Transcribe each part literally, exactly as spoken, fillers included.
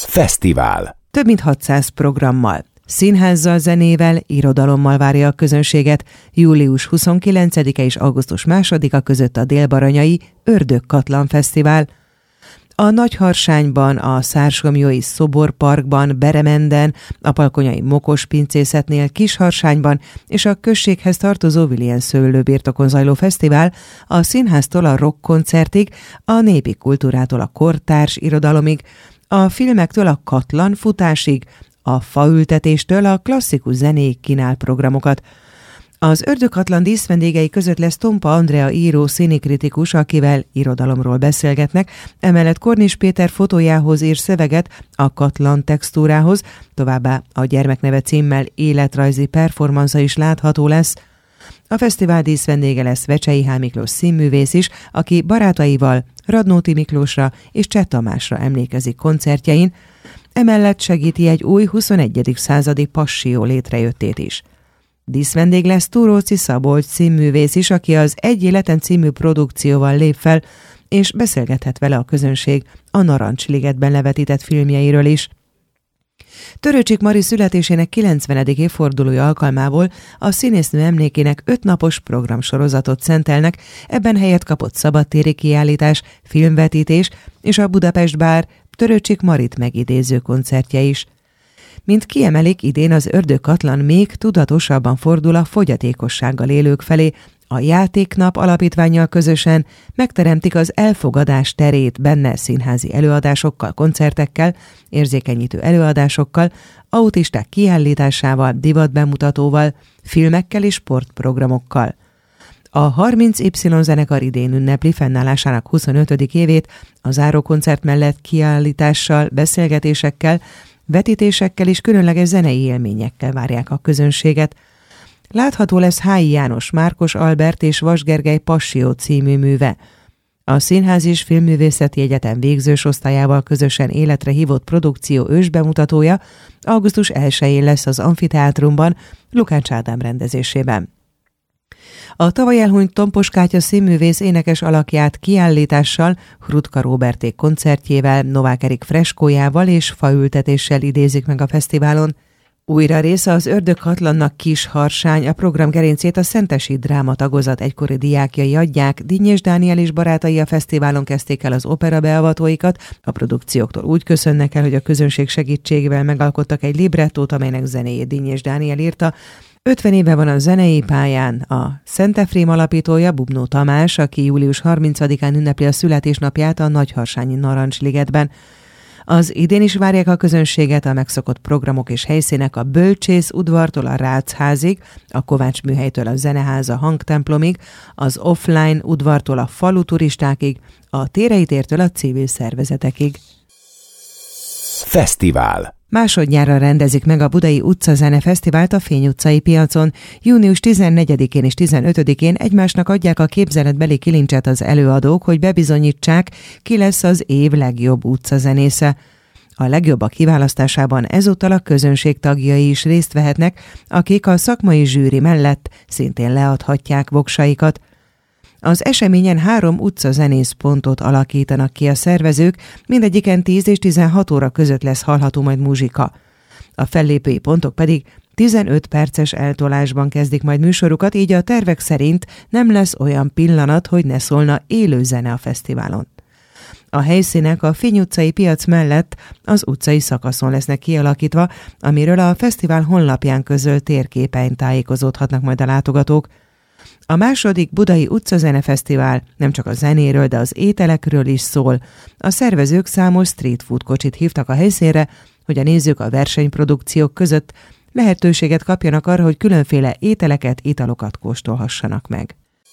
Fesztivál. Több mint hatszáz programmal, színházzal, zenével, irodalommal várja a közönséget július huszonkilencedike és augusztus másodika között a Dél-Baranyai Ördögkatlan Fesztivál. A Nagyharsányban, a Szársomlyói Szoborparkban, Beremenden, a Palkonyai Mokospincészetnél, Kisharsányban és a községhez tartozó Vilien szőlőbirtokon zajló fesztivál a színháztól a rockkoncertig, a népi kultúrától a kortárs irodalomig, a filmektől a katlan futásig, a faültetéstől a klasszikus zenéig kínál programokat. Az Ördögkatlan díszvendégei között lesz Tompa Andrea író színikritikus, akivel irodalomról beszélgetnek, emellett Kornis Péter fotójához ír szöveget a katlan textúrához, továbbá a Gyermekneve címmel életrajzi performanza is látható lesz. A fesztivál díszvendége lesz Vecsei H. Miklós színművész is, aki barátaival Radnóti Miklósra és Cseh Tamásra emlékezik koncertjein, emellett segíti egy új huszonegyedik századi passió létrejöttét is. Díszvendég lesz Túróczi Szabolcs színművész is, aki az Egy életen című produkcióval lép fel, és beszélgethet vele a közönség a Narancsligetben levetített filmjeiről is. Törőcsik Mari születésének kilencvenedik évfordulója alkalmából a színésznő emlékének ötnapos programsorozatot szentelnek, ebben helyet kapott szabadtéri kiállítás, filmvetítés és a Budapest Bár Törőcsik Marit megidéző koncertje is. Mint kiemelik, idén az Ördögkatlan még tudatosabban fordul a fogyatékossággal élők felé, a Játéknap alapítvánnyal közösen megteremtik az elfogadás terét benne színházi előadásokkal, koncertekkel, érzékenyítő előadásokkal, autisták kiállításával, divatbemutatóval, filmekkel és sportprogramokkal. A harminc Y zenekar idén ünnepli fennállásának huszonötödik évét, a zárókoncert mellett kiállítással, beszélgetésekkel, vetítésekkel és különleges zenei élményekkel várják a közönséget. Látható lesz Hályi János, Márkos Albert és Vas Gergely Passió című műve. A Színház és Filmművészeti Egyetem végzős osztályával közösen életre hívott produkció ősbemutatója augusztus elsején lesz az Amfiteátrumban, Lukács Ádám rendezésében. A tavaly elhunyt Tompos Kátya színművész énekes alakját kiállítással, Hrutka Róberték koncertjével, Novák Erik freskójával és faültetéssel idézik meg a fesztiválon. Újra része az Ördögkatlannak Kisharsány, a program gerincét a Szentesi Dráma tagozat egykori diákjai adják, Dinnyés Dániel és barátai a fesztiválon kezdték el az opera beavatóikat, a produkcióktól úgy köszönnek el, hogy a közönség segítségével megalkottak egy librettót, amelynek zenéjét Dinnyés Dániel írta. ötven éve van a zenei pályán, a Szent Efrém alapítója Bubnó Tamás, aki július harmincadikán ünnepli a születésnapját a Nagyharsányi Narancsligetben. Az idén is várják a közönséget a megszokott programok és helyszínek a Bölcsész udvartól a Rácházig, a Kovács műhelytől a Zeneháza hangtemplomig, az Offline udvartól a falu turistákig, a Térei tértől a civil szervezetekig. Fesztivál. Másodjára rendezik meg a Budai Utcazene Fesztivált a Fény utcai piacon. június tizennegyedikén és tizenötödikén egymásnak adják a képzeletbeli kilincset az előadók, hogy bebizonyítsák, ki lesz az év legjobb utcazenésze. A legjobbak kiválasztásában ezúttal a közönség tagjai is részt vehetnek, akik a szakmai zsűri mellett szintén leadhatják voksaikat. Az eseményen három utcazenész pontot alakítanak ki a szervezők, mindegyiken tíz és tizenhat óra között lesz hallható majd muzsika. A fellépői pontok pedig tizenöt perces eltolásban kezdik majd műsorukat, így a tervek szerint nem lesz olyan pillanat, hogy ne szólna élő zene a fesztiválon. A helyszínek a Fény utcai piac mellett az utcai szakaszon lesznek kialakítva, amiről a fesztivál honlapján közölt térképen tájékozódhatnak majd a látogatók. A második Budai Utcazene Fesztivál nem csak a zenéről, de az ételekről is szól. A szervezők számos street food kocsit hívtak a helyszínre, hogy a nézők a versenyprodukciók között lehetőséget kapjanak arra, hogy különféle ételeket, italokat kóstolhassanak meg.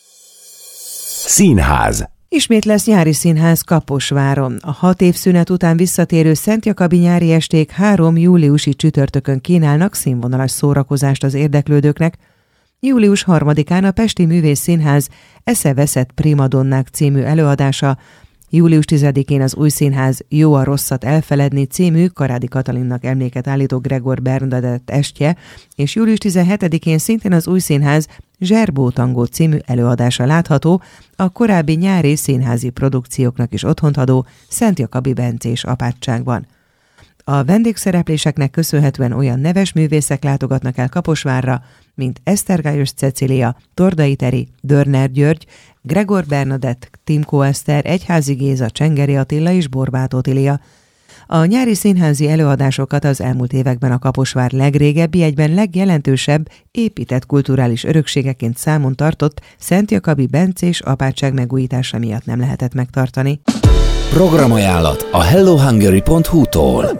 Színház. Ismét lesz nyári színház Kaposváron. A hat év szünet után visszatérő Szent Jakabi nyári esték három júliusi csütörtökön kínálnak színvonalas szórakozást az érdeklődőknek. július harmadikán a Pesti Művész Színház Eszeveszett primadonnák című előadása, július tizedikén az Új Színház Jó a rosszat elfeledni című Karádi Katalinnak emléket állító Gregor Bernadett estje, és július tizenhetedikén szintén az Új Színház Zserbó tangó című előadása látható, a korábbi nyári színházi produkcióknak is otthont adó Szent Jakabi bencés apátságban. A vendégszerepléseknek köszönhetően olyan neves művészek látogatnak el Kaposvárra, mint Esztergályos Cecília, Tordai Teri, Dörner György, Gregor Bernadett, Timko Eszter, Egyházi Géza, Csengeri Attila és Borbáth Otília. A nyári színházi előadásokat az elmúlt években a Kaposvár legrégebbi, egyben legjelentősebb épített kulturális örökségeként számon tartott Szentjakabi bencés apátság megújítása miatt nem lehetett megtartani. Programajánlat a hello hungary pont hu-tól.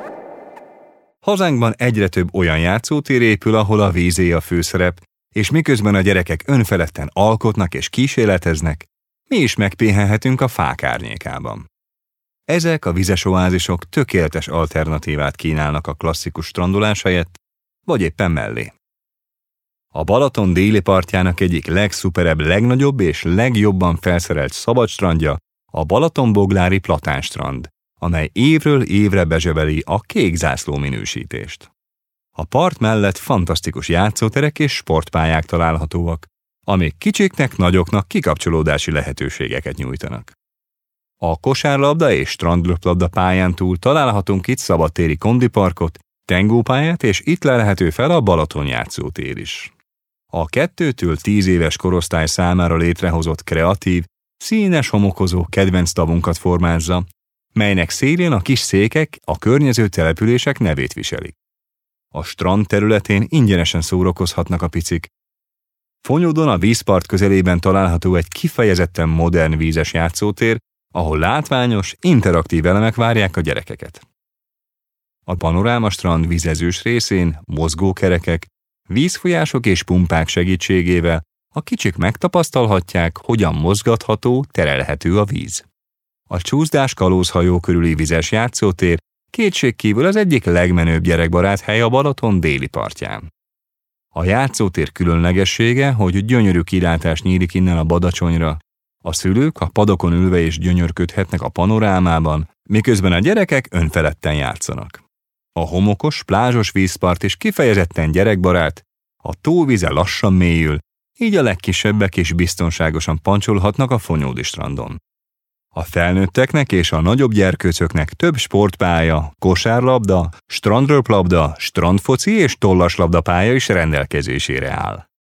Hazánkban egyre több olyan játszótér épül, ahol a vízé a főszerep, és miközben a gyerekek önfeledten alkotnak és kísérleteznek, mi is megpihenhetünk a fák árnyékában. Ezek a vizes oázisok tökéletes alternatívát kínálnak a klasszikus strandolás helyett, vagy éppen mellé. A Balaton déli partjának egyik legszuperebb, legnagyobb és legjobban felszerelt szabadstrandja a Balatonboglári Platánstrand, amely évről évre bezsebeli a kék zászló minősítést. A part mellett fantasztikus játszóterek és sportpályák találhatóak, amik kicsiknek, nagyoknak kikapcsolódási lehetőségeket nyújtanak. A kosárlabda és strandröplabda pályán túl találhatunk itt szabadtéri kondiparkot, tengópályát, és itt lelhető fel a Balaton játszótér is. A kettőtől tíz éves korosztály számára létrehozott kreatív, színes homokozó kedvenc tavunkat formázza, melynek szélén a kis székek a környező települések nevét viselik. A strand területén ingyenesen szórakozhatnak a picik. Fonyódon a vízpart közelében található egy kifejezetten modern vízes játszótér, ahol látványos, interaktív elemek várják a gyerekeket. A panorámastrand vizezős részén mozgókerekek, vízfolyások és pumpák segítségével a kicsik megtapasztalhatják, hogyan mozgatható, terelhető a víz. A csúszdás kalózhajó körüli vizes játszótér kétségkívül az egyik legmenőbb gyerekbarát hely a Balaton déli partján. A játszótér különlegessége, hogy gyönyörű kilátás nyílik innen a Badacsonyra. A szülők a padokon ülve és gyönyörködhetnek a panorámában, miközben a gyerekek önfeledten játszanak. A homokos, plázsos vízpart is kifejezetten gyerekbarát, a tóvíze lassan mélyül, így a legkisebbek is biztonságosan pancsolhatnak a Fonyódi strandon. A felnőtteknek és a nagyobb gyerkőcöknek több sportpálya, kosárlabda, strandröplabda, strandfoci és tollaslabda pálya is rendelkezésére áll.